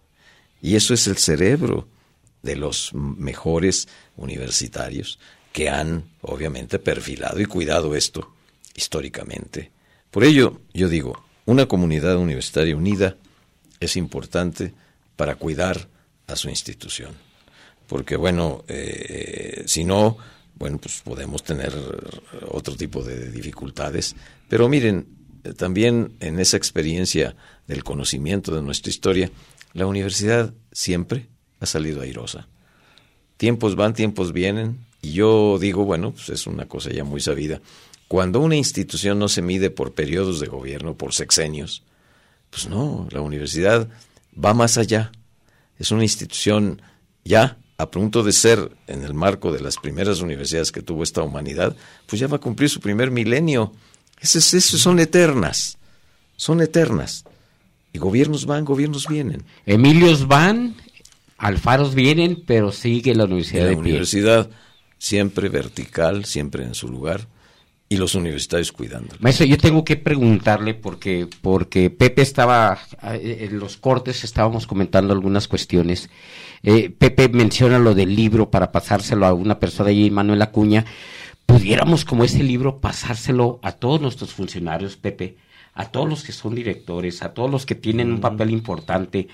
Y eso es el cerebro de los mejores universitarios que han, obviamente, perfilado y cuidado esto históricamente. Por ello, yo digo, una comunidad universitaria unida es importante para cuidar a su institución. Porque, bueno, eh, si no, bueno, pues podemos tener otro tipo de dificultades. Pero miren, también en esa experiencia del conocimiento de nuestra historia, la universidad siempre ha salido airosa. Tiempos van, tiempos vienen, y yo digo, bueno, pues es una cosa ya muy sabida. Cuando una institución no se mide por periodos de gobierno, por sexenios, pues no, la universidad va más allá. Es una institución ya a punto de ser, en el marco de las primeras universidades que tuvo esta humanidad, pues ya va a cumplir su primer milenio. Esas, esas son eternas, son eternas. Y gobiernos van, gobiernos vienen. Emilios van, Alfaros vienen, pero sigue la universidad la de pie. La universidad siempre vertical, siempre en su lugar, y los universitarios cuidándola. Maestro, yo tengo que preguntarle porque porque Pepe estaba, en los cortes estábamos comentando algunas cuestiones. Eh, Pepe menciona lo del libro para pasárselo a una persona allí, Manuel Acuña. Pudiéramos, como ese libro, pasárselo a todos nuestros funcionarios, Pepe, a todos los que son directores, a todos los que tienen un papel importante.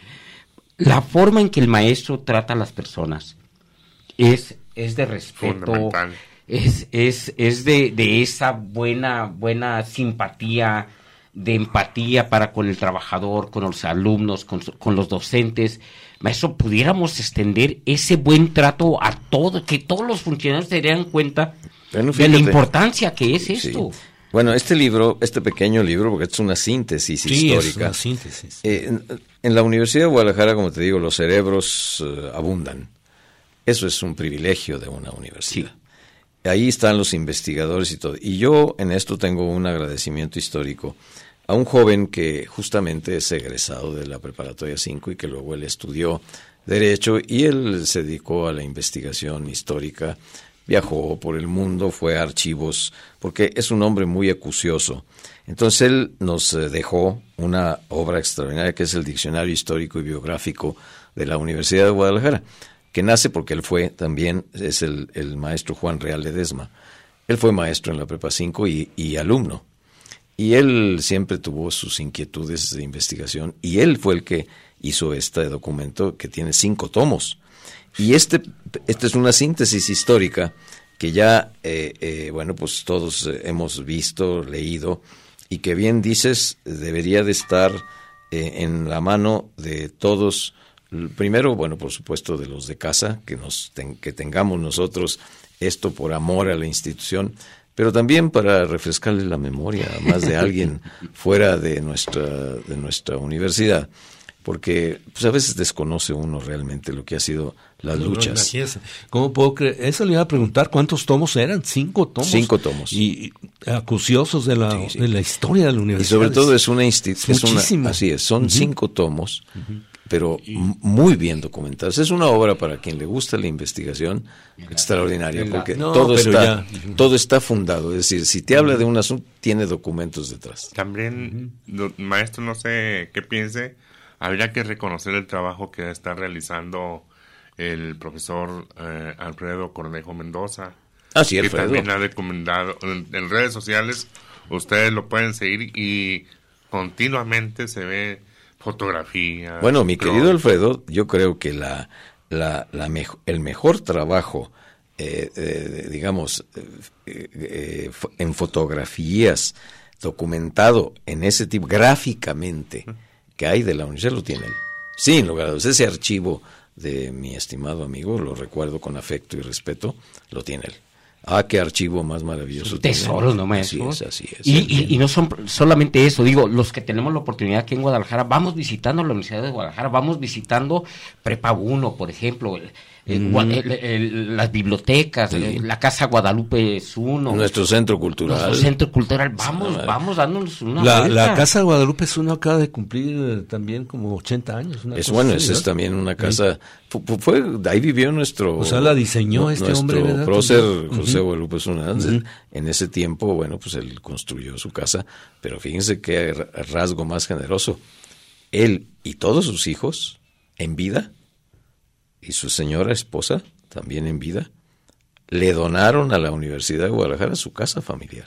La forma en que el maestro trata a las personas es, es de respeto, es, es, es de, de esa buena, buena simpatía, de empatía para con el trabajador, con los alumnos, con, con los docentes. Maestro, pudiéramos extender ese buen trato a todos, que todos los funcionarios se den cuenta bueno, de la importancia que es esto. Sí. Bueno, este libro, este pequeño libro, porque es una síntesis sí, histórica. Es una síntesis. Eh, en, en la Universidad de Guadalajara, como te digo, los cerebros uh, abundan. Eso es un privilegio de una universidad. Sí. Ahí están los investigadores y todo. Y yo en esto tengo un agradecimiento histórico a un joven que justamente es egresado de la Preparatoria cinco y que luego él estudió Derecho y él se dedicó a la investigación histórica. Viajó por el mundo, fue a archivos, porque es un hombre muy acucioso. Entonces él nos dejó una obra extraordinaria que es el Diccionario Histórico y Biográfico de la Universidad de Guadalajara, que nace porque él fue también, es el, el maestro Juan Real Ledesma. Él fue maestro en la Prepa cinco y, y alumno. Y él siempre tuvo sus inquietudes de investigación y él fue el que hizo este documento que tiene cinco tomos. Y este, esta es una síntesis histórica que ya, eh, eh, bueno, pues todos hemos visto, leído, y que bien dices, debería de estar eh, en la mano de todos. Primero, bueno, por supuesto, de los de casa, que, nos ten, que tengamos nosotros esto por amor a la institución, pero también para refrescarle la memoria a más de alguien fuera de nuestra, de nuestra universidad. Porque pues a veces desconoce uno realmente lo que ha sido las no, luchas. No, ¿Cómo puedo creer? Eso le iba a preguntar, ¿cuántos tomos eran? Cinco tomos. Cinco tomos. Y, y acuciosos de la, sí, sí. de la historia de la universidad. Y sobre todo es una institución. Así es, son uh-huh. cinco tomos, uh-huh. pero y... muy bien documentados. Es una obra para quien le gusta la investigación la, extraordinaria, la, porque no, todo está ya. todo está fundado. Es decir, si te uh-huh. habla de un asunto, tiene documentos detrás. También, uh-huh. maestro, no sé qué piense. habría que reconocer el trabajo que está realizando el profesor eh, Alfredo Cornejo Mendoza. Ah, sí, que Alfredo. también ha recomendado en, en redes sociales, ustedes lo pueden seguir y continuamente se ve fotografía. Bueno, mi pero... querido Alfredo, yo creo que la, la, la mejo, el mejor trabajo, eh, eh, digamos, eh, eh, en fotografías, documentado en ese tipo, gráficamente, que hay de la universidad, lo tiene él. Sin lugar a dudas, ese archivo de mi estimado amigo, lo recuerdo con afecto y respeto, lo tiene él. Ah, qué archivo más maravilloso. Tesoros, no Así es, así es. Y, y, y no son solamente eso, digo, los que tenemos la oportunidad aquí en Guadalajara, vamos visitando la Universidad de Guadalajara, vamos visitando Prepa uno, por ejemplo, el, el, mm. el, el, las bibliotecas, sí. el, la Casa Guadalupe es uno. Nuestro centro cultural. Nuestro centro cultural, vamos, sí, vamos dándonos una la, vuelta. La Casa Guadalupe es uno, acaba de cumplir también como ochenta años. Una es cosa bueno, así, esa ¿no? es también una casa, fue, fue, ahí vivió nuestro... O sea, la diseñó este hombre, ¿verdad? Prócer José uh-huh. Guadalupe Zuna. Uh-huh. En ese tiempo, bueno, pues él construyó su casa, pero fíjense qué rasgo más generoso. Él y todos sus hijos, en vida, y su señora esposa, también en vida, le donaron a la Universidad de Guadalajara su casa familiar.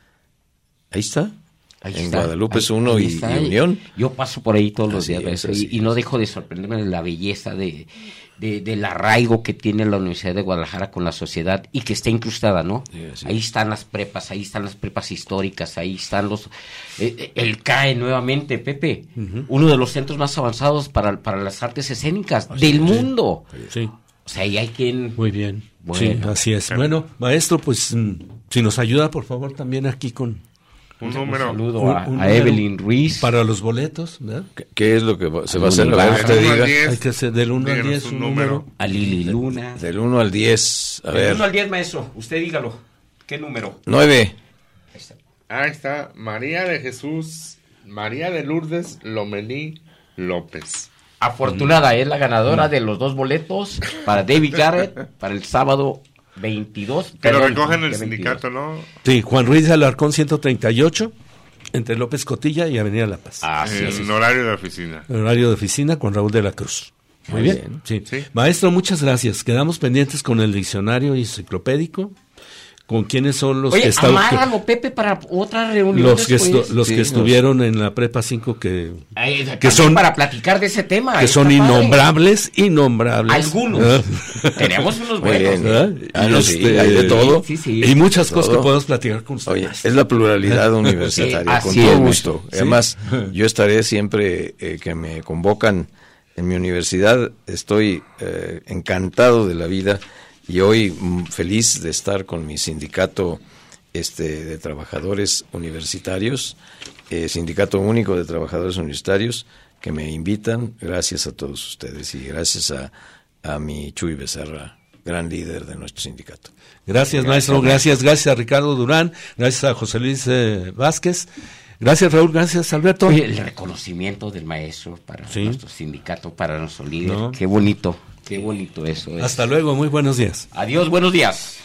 Ahí está. Ahí en está, Guadalupe es uno y, y Unión. Yo paso por ahí todos así los días es, y, y no dejo de sorprenderme de la belleza de, de, del arraigo que tiene la Universidad de Guadalajara con la sociedad y que está incrustada, ¿no? Sí, ahí están las prepas, ahí están las prepas históricas, ahí están los... Eh, el C A E nuevamente, Pepe, uh-huh. uno de los centros más avanzados para, para las artes escénicas así del es, mundo. Sí. O sea, ahí hay quien... Muy bien, bueno, sí, así es. Bueno, maestro, pues si nos ayuda, por favor, también aquí con... Un número. Un saludo a, un, un a Evelyn Ruiz. Para los boletos, ¿verdad? ¿Qué, qué es lo que va, se va a hacer? A ver, usted diga. Hay que hacer del uno al diez un número. A Lili Luna. De, del uno al diez, a del ver. Del uno al diez, maestro, usted dígalo. ¿Qué número? nueve. Ahí está. Ahí está, María de Jesús, María de Lourdes Lomelí López. Afortunada, es la ganadora mm. de los dos boletos para David Garrett para el sábado veintidós. Que lo recogen en el sindicato, ¿no? Sí, Juan Ruiz de Alarcón ciento treinta y ocho, entre López Cotilla y Avenida La Paz. Ah, sí, en sí, horario de oficina. En horario de oficina con Raúl de la Cruz. Muy, Muy bien. bien. Sí. sí. Maestro, muchas gracias. Quedamos pendientes con el diccionario enciclopédico. ¿Con quiénes son los Oye, que estaban? Amárralo, Pepe, para otra reunión. Los que, estu- los sí, que estuvieron los... en la Prepa cinco que, Ay, que son para platicar de ese tema. Que son innombrables, padre. innombrables. Algunos. ¿Eh? Tenemos unos buenos. ¿Eh? Ah, no, este, sí, hay de todo. Sí, sí. Y muchas todo. cosas que podemos platicar con ustedes. Oye, es la pluralidad universitaria, con todo gusto. ¿Sí? Además, yo estaré siempre eh, que me convocan en mi universidad. Estoy eh, encantado de la vida. Y hoy feliz de estar con mi sindicato este, de trabajadores universitarios, eh, Sindicato Único de Trabajadores Universitarios, que me invitan. Gracias a todos ustedes y gracias a, a mi Chuy Becerra, gran líder de nuestro sindicato. Gracias, gracias maestro, gracias, gracias a Ricardo Durán, gracias a José Luis eh, Vázquez. Gracias, Raúl. Gracias, Alberto. Oye, el reconocimiento del maestro para ¿Sí? nuestro sindicato, para nuestro líder. No. Qué bonito. Qué bonito eso es. Hasta luego, muy buenos días. Adiós, buenos días.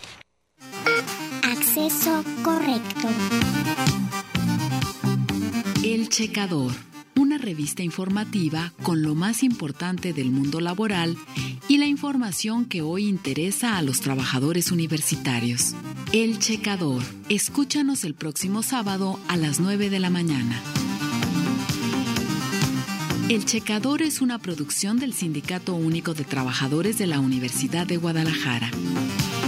Acceso correcto. El Checador, una revista informativa con lo más importante del mundo laboral y la información que hoy interesa a los trabajadores universitarios. El Checador. Escúchanos el próximo sábado a las nueve de la mañana. El Checador es una producción del Sindicato Único de Trabajadores de la Universidad de Guadalajara.